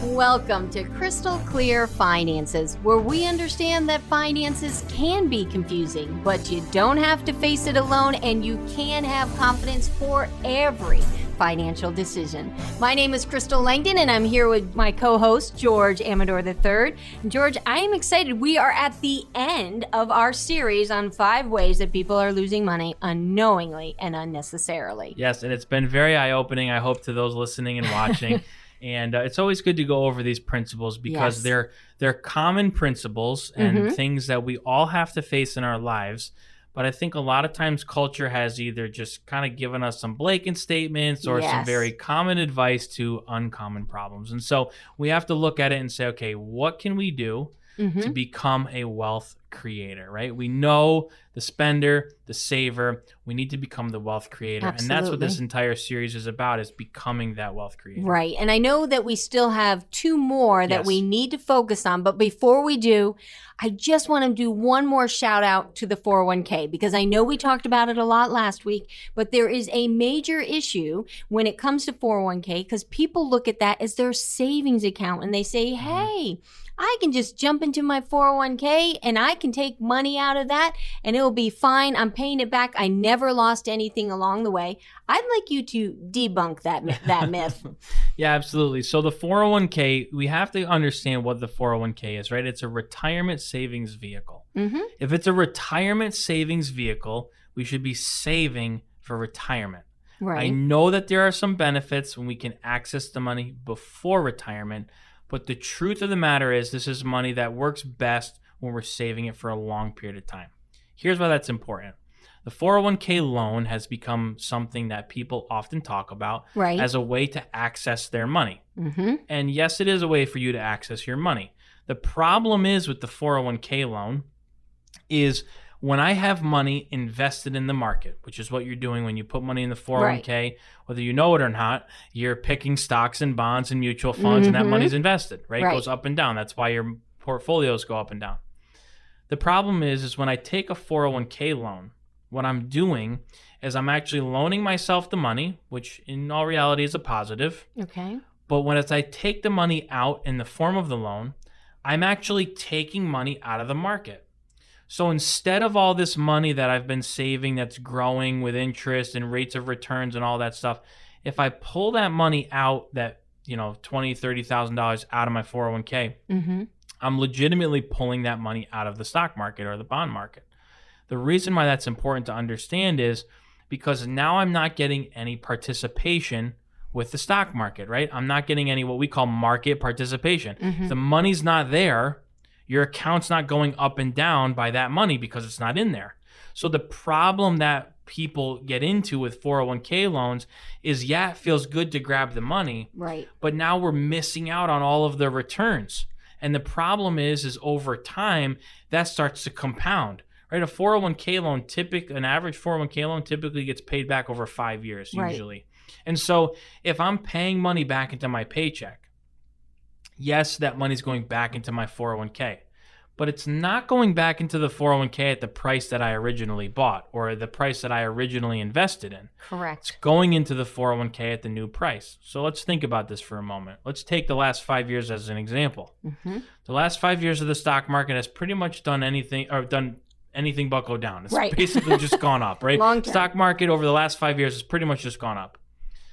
Welcome to Crystal Clear Finances, where we understand that finances can be confusing, but you don't have to face it alone, and you can have confidence for every financial decision. My name is Crystal Langdon, and I'm here with my co-host, George Amador III. George, I am excited. We are at the end of our series on 5 ways that people are losing money unknowingly and unnecessarily. Yes, and it's been very eye-opening, I hope, to those listening and watching. And it's always good to go over these principles because they're common principles and things that we all have to face in our lives. But I think a lot of times culture has either just kind of given us some blanket statements or some very common advice to uncommon problems. And so we have to look at it and say, okay, what can we do to become a wealth creator, right? We know the spender, the saver. We need to become the wealth creator. Absolutely. And that's what this entire series is about, is becoming that wealth creator. Right. And I know that we still have 2 more that we need to focus on. But before we do, I just want to do one more shout out to the 401k, because I know we talked about it a lot last week, but there is a major issue when it comes to 401k, because people look at that as their savings account and they say, hey, I can just jump into my 401k and I can take money out of that and it'll be fine. I'm paying it back. I never lost anything along the way. I'd like you to debunk that myth. Yeah, absolutely. So the 401k, we have to understand what the 401k is, right? It's a retirement savings vehicle. If it's a retirement savings vehicle, we should be saving for retirement. Right. I know that there are some benefits when we can access the money before retirement, but the truth of the matter is this is money that works best when we're saving it for a long period of time. Here's why that's important. The 401k loan has become something that people often talk about as a way to access their money. And yes, it is a way for you to access your money. The problem is with the 401k loan is when I have money invested in the market, which is what you're doing when you put money in the 401k, whether you know it or not, you're picking stocks and bonds and mutual funds, and that money's invested, right? It goes up and down. That's why your portfolios go up and down. The problem is when I take a 401k loan, what I'm doing is I'm actually loaning myself the money, which in all reality is a positive. Okay. But when I take the money out in the form of the loan, I'm actually taking money out of the market. So instead of all this money that I've been saving that's growing with interest and rates of returns and all that stuff, if I pull that money out, that, $20,000, $30,000 out of my 401k, I'm legitimately pulling that money out of the stock market or the bond market. The reason why that's important to understand is because now I'm not getting any participation with the stock market, right? I'm not getting any what we call market participation. If the money's not there, your account's not going up and down by that money because it's not in there. So the problem that people get into with 401k loans is, it feels good to grab the money, but now we're missing out on all of the returns. And the problem is over time, that starts to compound, right? A 401k loan, an average 401k loan typically gets paid back over 5 years usually. And so if I'm paying money back into my paycheck, yes, that money's going back into my 401k, but it's not going back into the 401k at the price that I originally bought or the price that I originally invested in. Correct. It's going into the 401k at the new price. So let's think about this for a moment. Let's take the last 5 years as an example. The last 5 years of the stock market has pretty much done anything but go down. It's basically just gone up, right? Long-term. Stock market over the last 5 years has pretty much just gone up.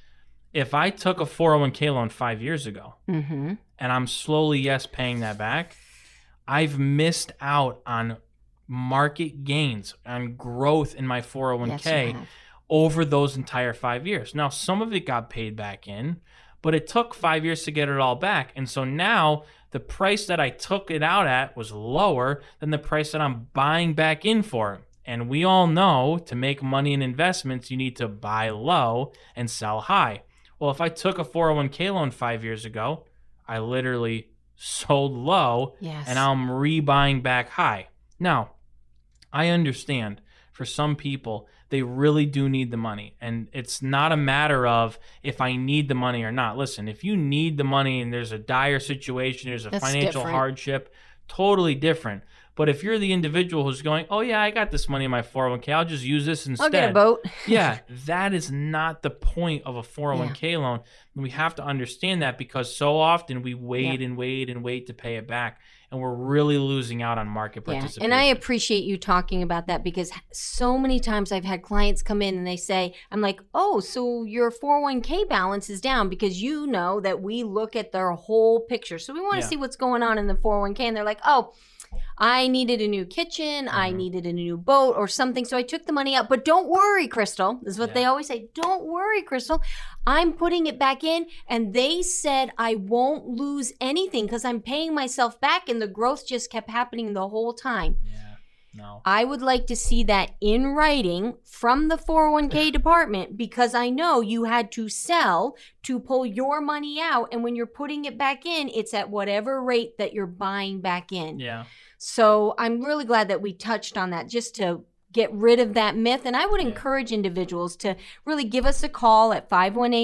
If I took a 401k loan 5 years ago and I'm slowly, paying that back, I've missed out on market gains, on growth in my 401k over those entire 5 years. Now, some of it got paid back in, but it took 5 years to get it all back. And so now the price that I took it out at was lower than the price that I'm buying back in for. And we all know to make money in investments, you need to buy low and sell high. Well, if I took a 401k loan 5 years ago, I literally sold low and now I'm rebuying back high. Now, I understand for some people, they really do need the money. And it's not a matter of if I need the money or not. Listen, if you need the money and there's a dire situation, there's a financial hardship, totally different. But if you're the individual who's going, oh yeah, I got this money in my 401k, I'll just use this instead. I'll get a boat. Yeah, that is not the point of a 401k loan. And we have to understand that, because so often we wait and wait and wait to pay it back. And we're really losing out on market participation. And I appreciate you talking about that, because so many times I've had clients come in and they say, I'm like, oh, so your 401k balance is down, because you know that we look at their whole picture. So we want to see what's going on in the 401k. And they're like, oh, I needed a new kitchen, I needed a new boat or something, so I took the money out. But don't worry, Crystal. This is what they always say. Don't worry, Crystal. I'm putting it back in, and they said I won't lose anything because I'm paying myself back, and the growth just kept happening the whole time. No. I would like to see that in writing from the 401k department, because I know you had to sell to pull your money out. And when you're putting it back in, it's at whatever rate that you're buying back in. Yeah. So I'm really glad that we touched on that, just to get rid of that myth. And I would encourage individuals to really give us a call at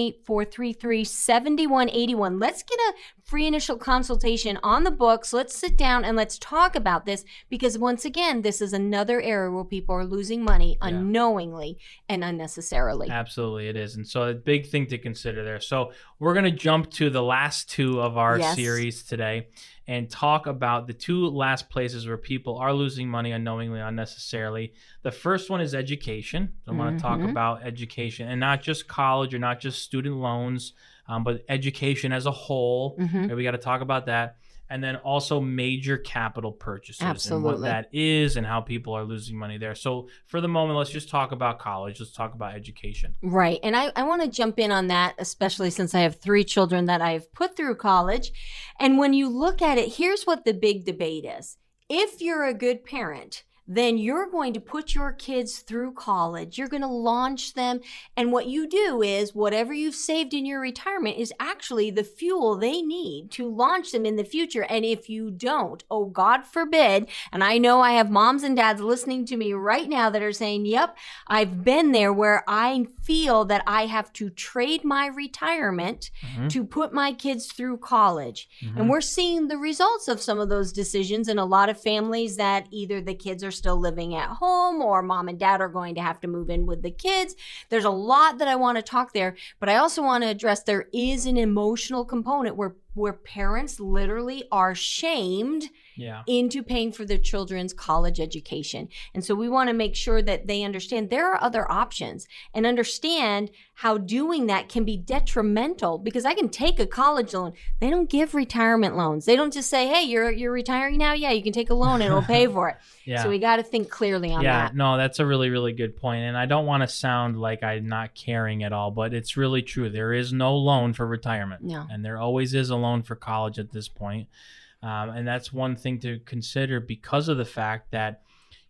518-433-7181. Let's get a free initial consultation on the books. Let's sit down and let's talk about this, because once again, this is another area where people are losing money unknowingly and unnecessarily. Absolutely, it is. And so a big thing to consider there. So we're going to jump to the last two of our series today and talk about the two last places where people are losing money unknowingly, unnecessarily. The first one is education. So I want to talk about education, and not just college or not just student loans, but education as a whole. We got to talk about that. And then also major capital purchases and what that is and how people are losing money there. So for the moment, let's just talk about college. Let's talk about education. Right. And I want to jump in on that, especially since I have 3 children that I've put through college. And when you look at it, here's what the big debate is. If you're a good parent, then you're going to put your kids through college. You're going to launch them. And what you do is whatever you've saved in your retirement is actually the fuel they need to launch them in the future. And if you don't, oh, God forbid, and I know I have moms and dads listening to me right now that are saying, yep, I've been there, where I feel that I have to trade my retirement to put my kids through college. And we're seeing the results of some of those decisions in a lot of families, that either the kids are still living at home or mom and dad are going to have to move in with the kids. There's a lot that I want to talk there, but I also want to address there is an emotional component where parents literally are shamed into paying for their children's college education. And so we want to make sure that they understand there are other options, and understand how doing that can be detrimental, because I can take a college loan. They don't give retirement loans. They don't just say, hey, you're retiring now? Yeah, you can take a loan and it'll pay for it. So we got to think clearly on that. No, that's a really, really good point. And I don't want to sound like I'm not caring at all, but it's really true. There is no loan for retirement. No. And there always is a loan for college at this point. And that's one thing to consider, because of the fact that,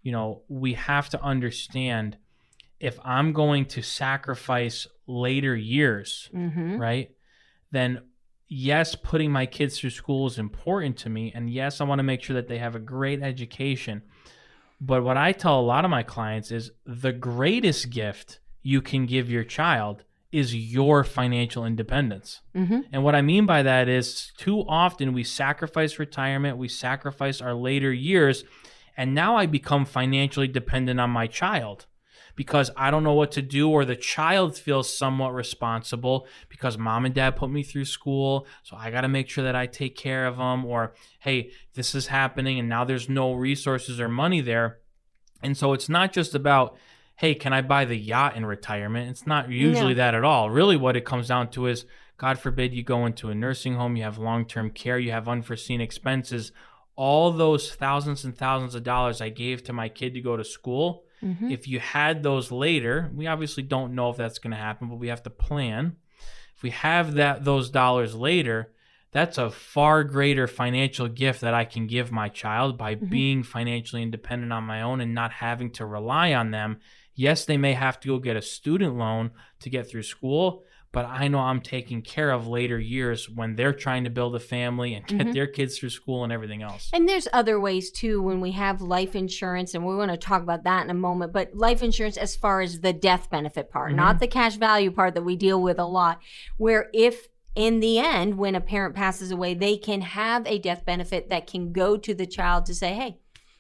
we have to understand, if I'm going to sacrifice later years, right, then yes, putting my kids through school is important to me. And yes, I want to make sure that they have a great education. But what I tell a lot of my clients is the greatest gift you can give your child is your financial independence. And what I mean by that is, too often we sacrifice retirement, we sacrifice our later years, and now I become financially dependent on my child because I don't know what to do, or the child feels somewhat responsible because mom and dad put me through school, so I got to make sure that I take care of them, or hey, this is happening and now there's no resources or money there. And so it's not just about, hey, can I buy the yacht in retirement? It's not usually that at all. Really what it comes down to is, God forbid you go into a nursing home, you have long-term care, you have unforeseen expenses. All those thousands and thousands of dollars I gave to my kid to go to school, if you had those later, we obviously don't know if that's going to happen, but we have to plan. If we have those dollars later, that's a far greater financial gift that I can give my child by being financially independent on my own and not having to rely on them. Yes, they may have to go get a student loan to get through school, but I know I'm taking care of later years when they're trying to build a family and get their kids through school and everything else. And there's other ways too when we have life insurance, and we want to talk about that in a moment, but life insurance as far as the death benefit part, not the cash value part that we deal with a lot, where if in the end, when a parent passes away, they can have a death benefit that can go to the child to say, hey,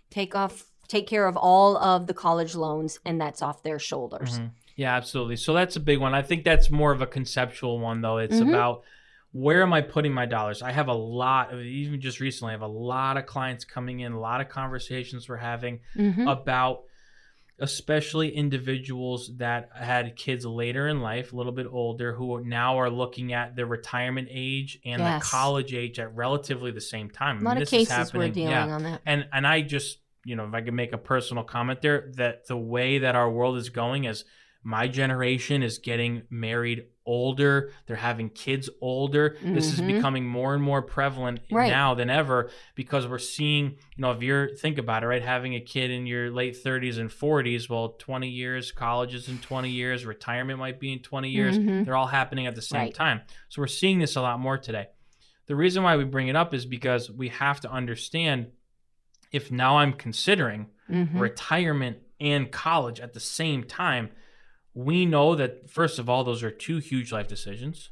take care of all of the college loans, and that's off their shoulders. Yeah, absolutely. So that's a big one. I think that's more of a conceptual one, though. It's about where am I putting my dollars? I have a lot of, even just recently, I have a lot of clients coming in, a lot of conversations we're having about especially individuals that had kids later in life, a little bit older, who now are looking at their retirement age and the college age at relatively the same time. A lot of cases we're dealing on that. And I just, if I could make a personal comment there, that the way that our world is going is my generation is getting married older. They're having kids older. This is becoming more and more prevalent now than ever, because we're seeing, if you're, think about it, right? Having a kid in your late 30s and 40s, well, 20 years, college is in 20 years, retirement might be in 20 years. They're all happening at the same time. So we're seeing this a lot more today. The reason why we bring it up is because we have to understand, if now I'm considering retirement and college at the same time, we know that, first of all, those are two huge life decisions,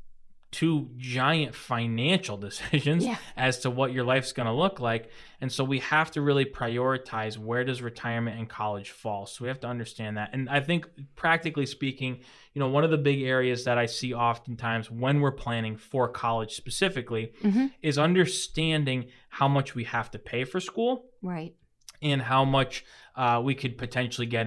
two giant financial decisions as to what your life's going to look like. And so we have to really prioritize, where does retirement and college fall? So we have to understand that. And I think, practically speaking, one of the big areas that I see oftentimes when we're planning for college specifically is understanding how much we have to pay for school. Right. And how much we could potentially get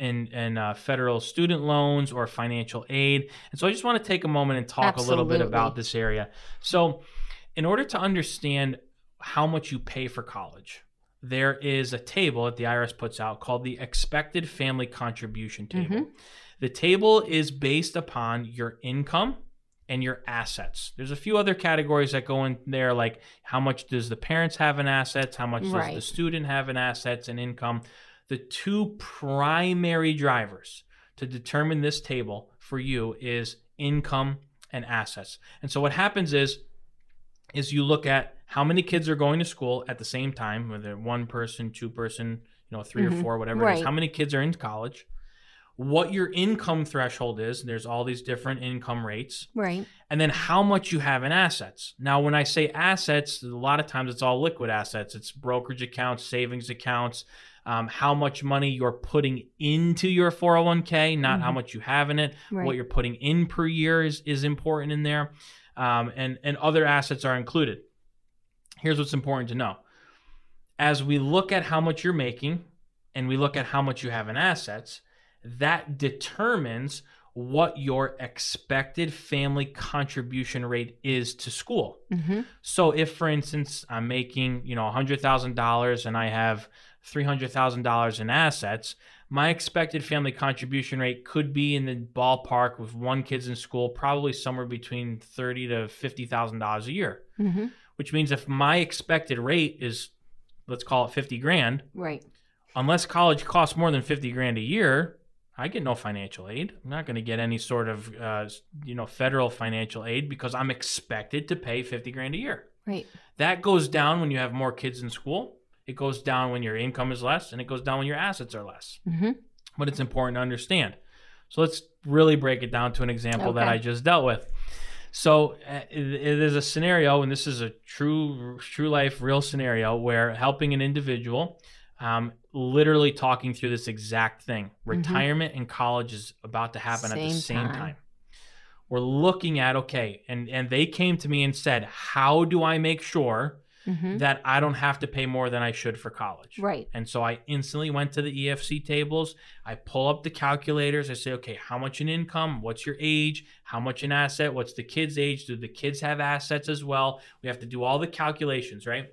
in federal student loans or financial aid. And so I just want to take a moment and talk a little bit about this area. So in order to understand how much you pay for college, there is a table that the IRS puts out called the Expected Family Contribution Table. The table is based upon your income and your assets. There's a few other categories that go in there, like how much does the parents have in assets, how much does the student have in assets and income. The two primary drivers to determine this table for you is income and assets. And so what happens is you look at how many kids are going to school at the same time, whether one person, two person, 3 or 4, whatever it is, how many kids are in college, what your income threshold is. There's all these different income rates. Right. And then how much you have in assets. Now, when I say assets, a lot of times it's all liquid assets. It's brokerage accounts, savings accounts, how much money you're putting into your 401k, not how much you have in it. Right. What you're putting in per year is important in there. And other assets are included. Here's what's important to know. As we look at how much you're making and we look at how much you have in assets, that determines what your expected family contribution rate is to school. So if, for instance, I'm making, $100,000 and I have $300,000 in assets, my expected family contribution rate could be in the ballpark with one kid's in school, probably somewhere between $30,000 to $50,000 a year. Which means if my expected rate is, let's call it $50,000, right? Unless college costs more than $50,000 a year, I get no financial aid. I'm not going to get any sort of, federal financial aid, because I'm expected to pay $50,000 a year. Right. That goes down when you have more kids in school. It goes down when your income is less, and it goes down when your assets are less. But it's important to understand. So let's really break it down to an example that I just dealt with. So it is a scenario, and this is a true life, real scenario, where helping an individual, literally talking through this exact thing. Retirement and college is about to happen at the same time. We're looking at, and they came to me and said, how do I make sure that I don't have to pay more than I should for college? Right. And so I instantly went to the EFC tables. I pull up the calculators. I say, how much in income? What's your age? How much in asset? What's the kid's age? Do the kids have assets as well? We have to do all the calculations, right?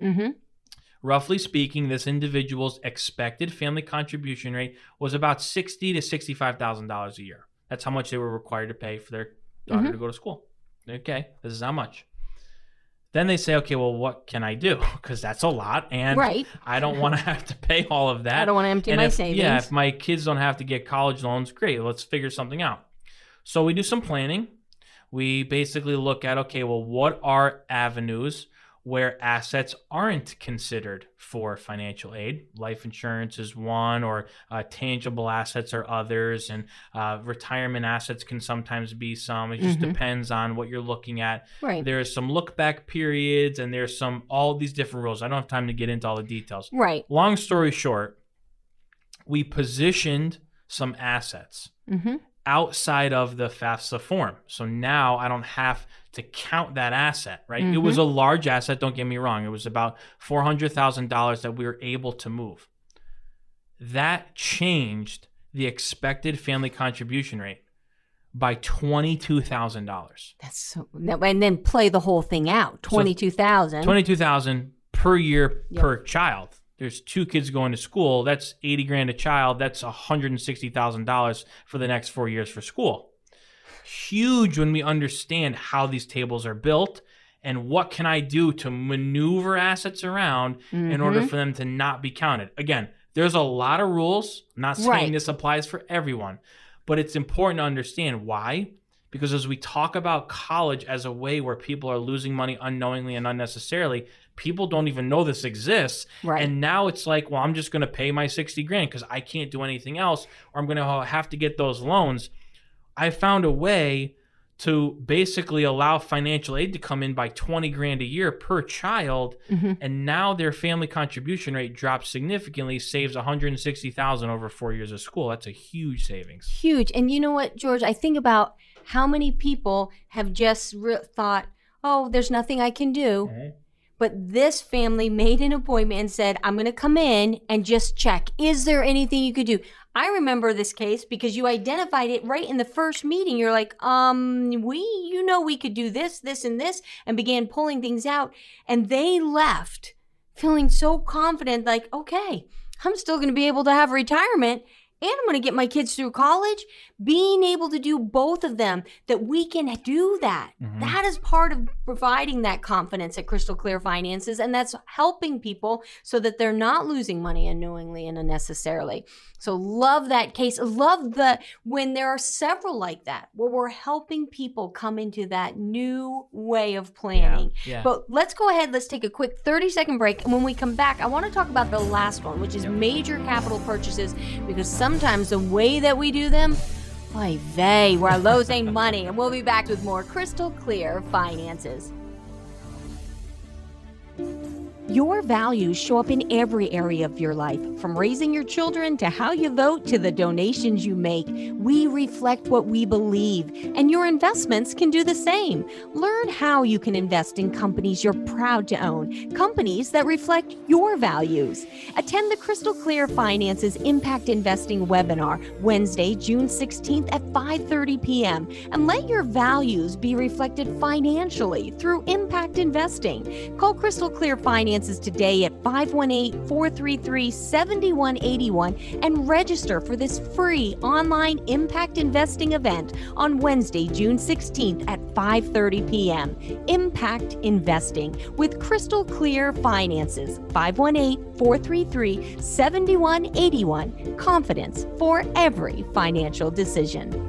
Roughly speaking, this individual's expected family contribution rate was about $60,000 to $65,000 a year. That's how much they were required to pay for their daughter to go to school. Okay, this is how much. Then they say, well, what can I do? Because that's a lot, and I don't want to have to pay all of that. I don't want to empty my savings. Yeah, if my kids don't have to get college loans, great. Let's figure something out. So we do some planning. We basically look at, what are avenues? where assets aren't considered for financial aid. Life insurance is one, or tangible assets are others, and retirement assets can sometimes be some. It just depends on what you're looking at. Right. There's some look back periods, and there's all these different rules. I don't have time to get into all the details. Right. Long story short, we positioned some assets outside of the FAFSA form. So now I don't have to count that asset, right? It was a large asset, don't get me wrong. It was about $400,000 that we were able to move. That changed the expected family contribution rate by $22,000. That's so, and then play the whole thing out. $22,000. $22,000 per year per child. There's 2 kids going to school. That's $80,000 a child. That's $160,000 for the next 4 years for school. Huge when we understand how these tables are built and what can I do to maneuver assets around in order for them to not be counted. Again, there's a lot of rules. I'm not saying this applies for everyone, but it's important to understand why. Because as we talk about college as a way where people are losing money unknowingly and unnecessarily, people don't even know this exists. Right. And now it's like, well, I'm just going to pay my $60,000 because I can't do anything else, or I'm going to have to get those loans. I found a way to basically allow financial aid to come in by $20,000 a year per child. And now their family contribution rate drops significantly, saves $160,000 over 4 years of school. That's a huge savings. Huge. And you know what, George, I think about how many people have just thought, oh, there's nothing I can do. But this family made an appointment and said, I'm going to come in and just check. Is there anything you could do? I remember this case because you identified it right in the first meeting. You're like, we could do this, this, and this, and began pulling things out. And they left feeling so confident, like, okay, I'm still going to be able to have retirement, and I'm going to get my kids through college. Being able to do both of them, that we can do that. That is part of providing that confidence at Crystal Clear Finances, and that's helping people so that they're not losing money unknowingly and unnecessarily. So love that case. Love when there are several like that, where we're helping people come into that new way of planning. Yeah. But let's go ahead. Let's take a quick 30-second break. And when we come back, I want to talk about the last one, which is major capital purchases, because sometimes the way that we do them, we're losing money. And we'll be back with more Crystal Clear Finances. Your values show up in every area of your life, from raising your children to how you vote to the donations you make. We reflect what we believe, and your investments can do the same. Learn how you can invest in companies you're proud to own, companies that reflect your values. Attend the Crystal Clear Finances Impact Investing webinar Wednesday, June 16th at 5:30 p.m. and let your values be reflected financially through impact investing. Call Crystal Clear Finances today at 518-433-7181 and register for this free online impact investing event on Wednesday, June 16th at 5:30 p.m. Impact Investing with Crystal Clear Finances, 518-433-7181. Confidence for every financial decision.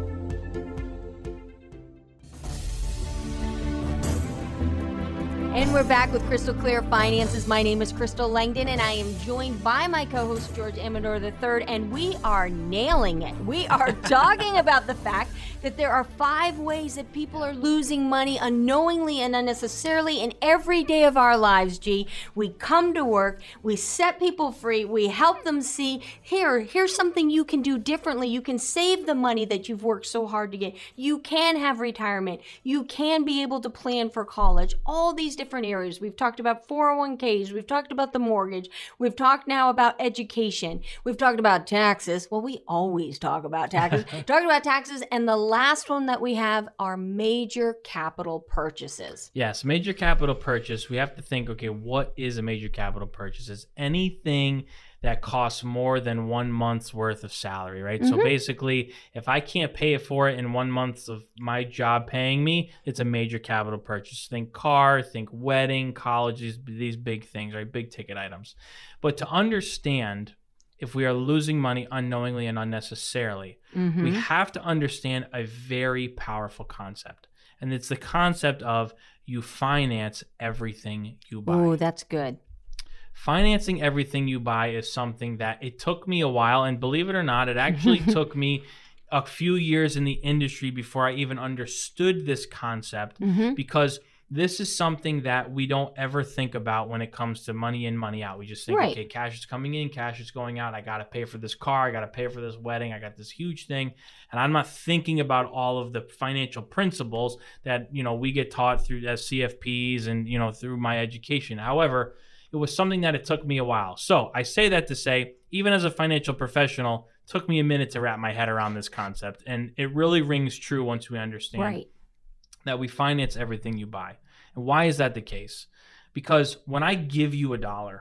And we're back with Crystal Clear Finances. My name is Crystal Langdon, and I am joined by my co-host, George Amador III, and we are nailing it. We are talking about the fact that there are 5 ways that people are losing money unknowingly and unnecessarily in every day of our lives, G. We come to work, we set people free, we help them see, here's something you can do differently. You can save the money that you've worked so hard to get. You can have retirement. You can be able to plan for college. All these different areas. We've talked about 401ks. We've talked about the mortgage. We've talked now about education. We've talked about taxes. Well, we always talk about taxes. Talked about taxes. And the last one that we have are major capital purchases. Yes, major capital purchase. We have to think, okay, what is a major capital purchase? It's anything that costs more than 1 month's worth of salary, right? So basically, if I can't pay for it in 1 month of my job paying me, it's a major capital purchase. Think car, think wedding, college, these big things, right? Big ticket items. But to understand if we are losing money unknowingly and unnecessarily, we have to understand a very powerful concept. And it's the concept of you finance everything you buy. Oh, that's good. Financing everything you buy is something that it took me a while. And believe it or not, it actually took me a few years in the industry before I even understood this concept, because this is something that we don't ever think about when it comes to money in, money out. We just think, okay, cash is coming in, cash is going out. I got to pay for this car. I got to pay for this wedding. I got this huge thing. And I'm not thinking about all of the financial principles that, we get taught through as CFPs and, through my education. However, it was something that it took me a while. So I say that to say, even as a financial professional, it took me a minute to wrap my head around this concept. And it really rings true once we understand that we finance everything you buy. And why is that the case? Because when I give you $1,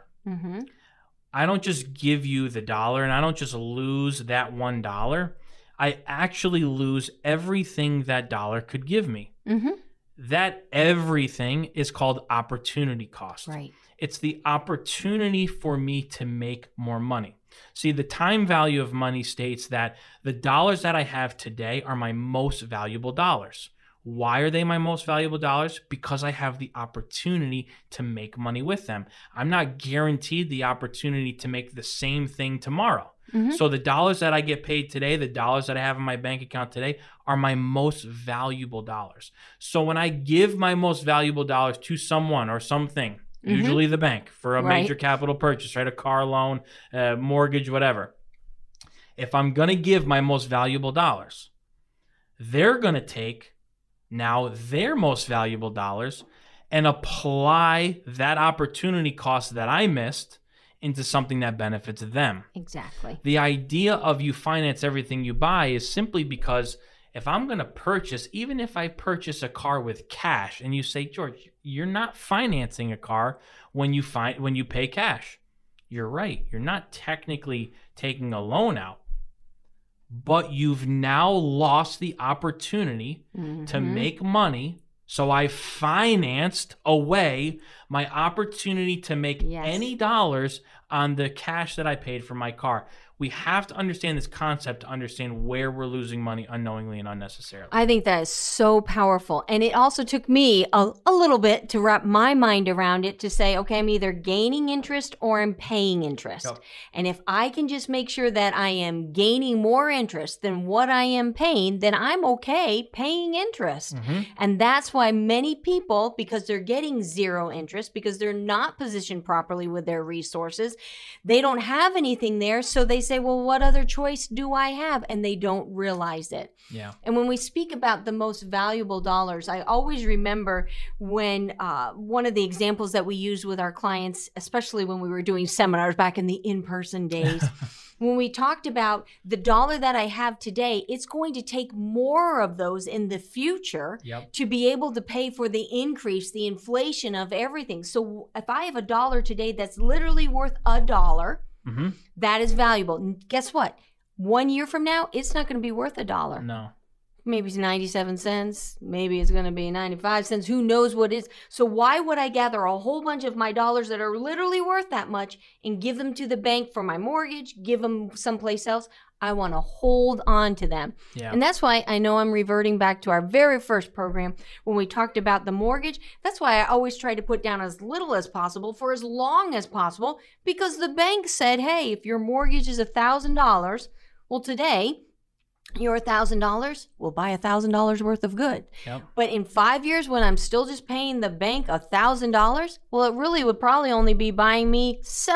I don't just give you the dollar and I don't just lose that $1. I actually lose everything that dollar could give me. That everything is called opportunity cost. Right. It's the opportunity for me to make more money. See, the time value of money states that the dollars that I have today are my most valuable dollars. Why are they my most valuable dollars? Because I have the opportunity to make money with them. I'm not guaranteed the opportunity to make the same thing tomorrow. So the dollars that I get paid today, the dollars that I have in my bank account today are my most valuable dollars. So when I give my most valuable dollars to someone or something, usually the bank for a major capital purchase, right? A car loan, mortgage, whatever. If I'm going to give my most valuable dollars, they're going to take now their most valuable dollars and apply that opportunity cost that I missed into something that benefits them. Exactly. The idea of you finance everything you buy is simply because if I'm going to purchase, even if I purchase a car with cash, and you say, George, you're not financing a car when you pay cash. You're right. You're not technically taking a loan out. But you've now lost the opportunity to make money. So I financed away my opportunity to make any dollars on the cash that I paid for my car. We have to understand this concept to understand where we're losing money unknowingly and unnecessarily. I think that is so powerful. And it also took me a little bit to wrap my mind around it to say, okay, I'm either gaining interest or I'm paying interest. Yep. And if I can just make sure that I am gaining more interest than what I am paying, then I'm okay paying interest. And that's why many people, because they're getting zero interest, because they're not positioned properly with their resources, they don't have anything there. So they say, well, what other choice do I have? And they don't realize it. Yeah. And when we speak about the most valuable dollars, I always remember when one of the examples that we used with our clients, especially when we were doing seminars back in the in-person days, when we talked about the dollar that I have today, it's going to take more of those in the future to be able to pay for the increase, the inflation of everything. So if I have a dollar today that's literally worth $1, that is valuable. And guess what? 1 year from now, it's not going to be worth $1. No. Maybe it's 97 cents. Maybe it's going to be 95 cents. Who knows what it is? So why would I gather a whole bunch of my dollars that are literally worth that much and give them to the bank for my mortgage, give them someplace else? I want to hold on to them. Yeah. And that's why I know I'm reverting back to our very first program when we talked about the mortgage. That's why I always try to put down as little as possible for as long as possible, because the bank said, hey, if your mortgage is $1,000, well, today, your $1,000 will buy $1,000 worth of good. Yep. But in 5 years, when I'm still just paying the bank $1,000, well, it really would probably only be buying me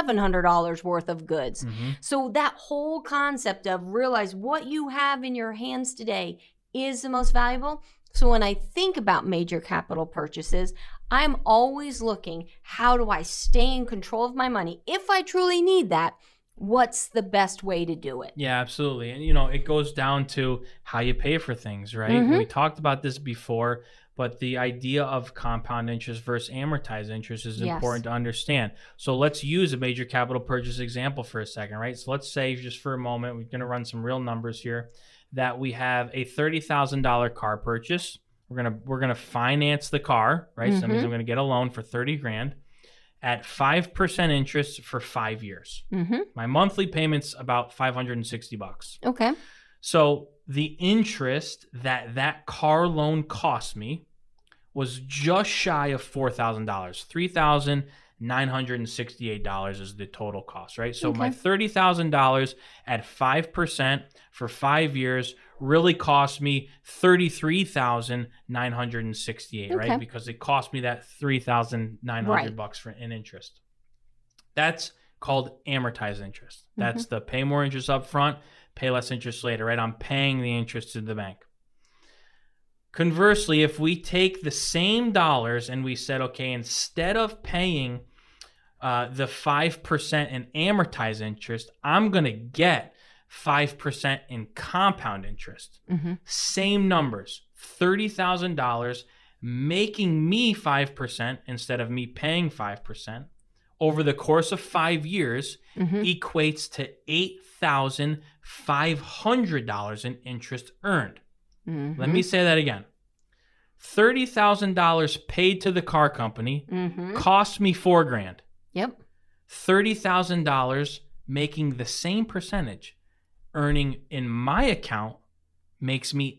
$700 worth of goods. So that whole concept of realize what you have in your hands today is the most valuable. So when I think about major capital purchases, I'm always looking, how do I stay in control of my money? If I truly need that, what's the best way to do it? Yeah, absolutely. And, it goes down to how you pay for things, right? We talked about this before, but the idea of compound interest versus amortized interest is important to understand. So let's use a major capital purchase example for a second, right? So let's say, just for a moment, we're going to run some real numbers here, that we have a $30,000 car purchase. We're going to finance the car, right? So that means I'm going to get a loan for $30,000. At 5% interest for 5 years. My monthly payment's about $560. Okay. So the interest that car loan cost me, was just shy of $4,000. $3,968 is the total cost, right? So my $30,000 at 5% for 5 years really cost me $33,968, right? Because it cost me that $3,900 in interest. That's called amortized interest. That's the pay more interest up front, pay less interest later, right? I'm paying the interest to the bank. Conversely, if we take the same dollars and we said, okay, instead of paying the 5% in amortized interest, I'm going to get 5% in compound interest. Same numbers, $30,000, making me 5% instead of me paying 5%. Over the course of 5 years, equates to $8,500 in interest earned. Let me say that again. $30,000 paid to the car company cost me $4,000. Yep. $30,000 making the same percentage, earning in my account makes me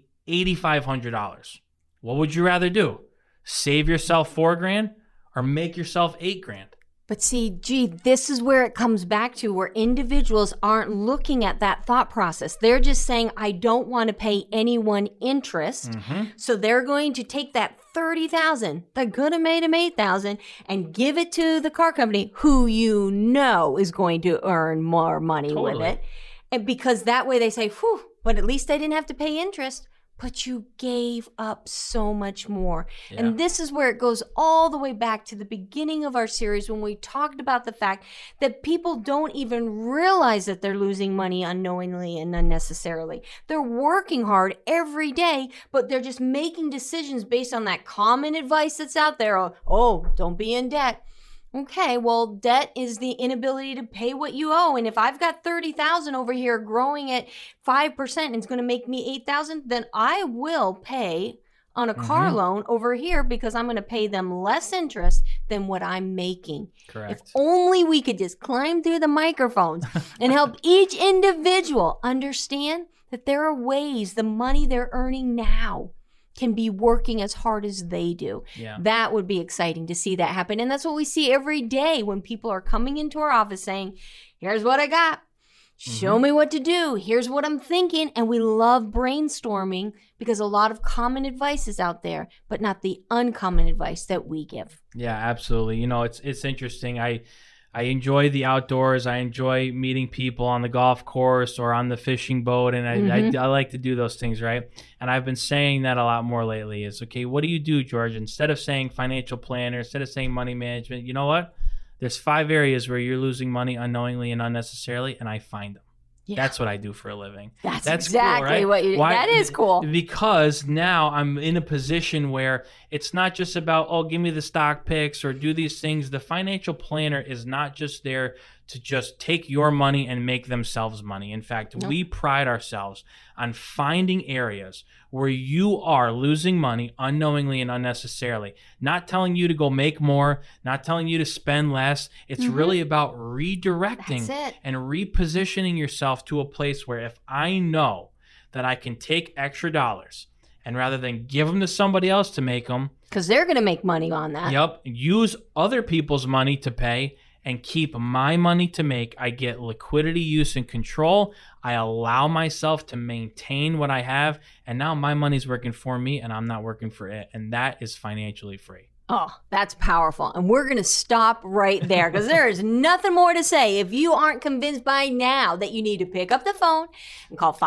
$8,500. What would you rather do? Save yourself $4,000 or make yourself $8,000? But see, this is where it comes back to where individuals aren't looking at that thought process. They're just saying, I don't want to pay anyone interest. So they're going to take that $30,000 that could have made them $8,000 and give it to the car company who you know is going to earn more money with it. And because that way they say, whew, but at least I didn't have to pay interest. But you gave up so much more. Yeah. And this is where it goes all the way back to the beginning of our series when we talked about the fact that people don't even realize that they're losing money unknowingly and unnecessarily. They're working hard every day, but they're just making decisions based on that common advice that's out there. Oh, don't be in debt. Okay, well, debt is the inability to pay what you owe. And if I've got $30,000 over here growing at 5% and it's going to make me $8,000, then I will pay on a car loan over here because I'm going to pay them less interest than what I'm making. Correct. If only we could just climb through the microphones and help each individual understand that there are ways the money they're earning now can be working as hard as they do. Yeah. That would be exciting to see that happen. And that's what we see every day when people are coming into our office saying, here's what I got. Show me what to do. Here's what I'm thinking. And we love brainstorming because a lot of common advice is out there, but not the uncommon advice that we give. Yeah, absolutely. You know, it's interesting. I enjoy the outdoors. I enjoy meeting people on the golf course or on the fishing boat. And I like to do those things, right? And I've been saying that a lot more lately is, okay, what do you do, George? Instead of saying financial planner, instead of saying money management, you know what? There's 5 areas where you're losing money unknowingly and unnecessarily, and I find them. Yeah. That's what I do for a living. That's exactly cool, right? What you do. That is cool. Because now I'm in a position where it's not just about, oh, give me the stock picks or do these things. The financial planner is not just there to just take your money and make themselves money. In fact, we pride ourselves on finding areas where you are losing money unknowingly and unnecessarily. Not telling you to go make more, not telling you to spend less. It's really about redirecting and repositioning yourself to a place where if I know that I can take extra dollars and rather than give them to somebody else to make them. Because they're going to make money on that. Yep. Use other people's money to pay and keep my money to make. I get liquidity, use, and control. I allow myself to maintain what I have. And now my money's working for me and I'm not working for it. And that is financially free. Oh, that's powerful. And we're going to stop right there because there is nothing more to say. If you aren't convinced by now that you need to pick up the phone and call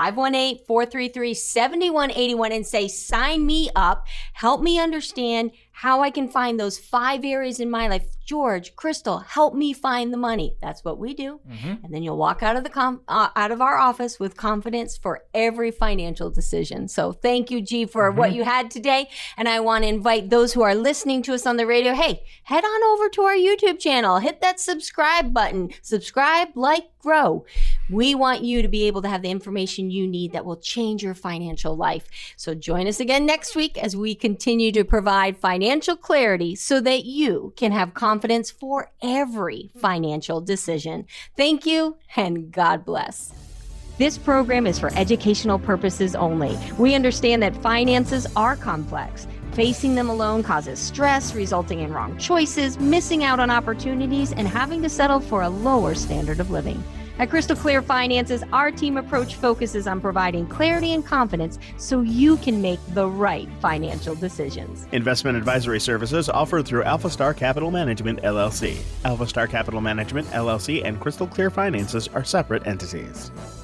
518-433-7181 and say, sign me up, help me understand how I can find those 5 areas in my life. George, Crystal, help me find the money. That's what we do. And then you'll walk out of out of our office with confidence for every financial decision. So thank you, G, for what you had today. And I want to invite those who are listening to us on the radio, hey, head on over to our YouTube channel. Hit that subscribe button. Subscribe, like, grow. We want you to be able to have the information you need that will change your financial life. So join us again next week as we continue to provide financial clarity so that you can have confidence for every financial decision. Thank you and God bless. This program is for educational purposes only. We understand that finances are complex. Facing them alone causes stress, resulting in wrong choices, missing out on opportunities, and having to settle for a lower standard of living. At Crystal Clear Finances, our team approach focuses on providing clarity and confidence so you can make the right financial decisions. Investment advisory services offered through Alpha Star Capital Management, LLC. Alpha Star Capital Management, LLC and Crystal Clear Finances are separate entities.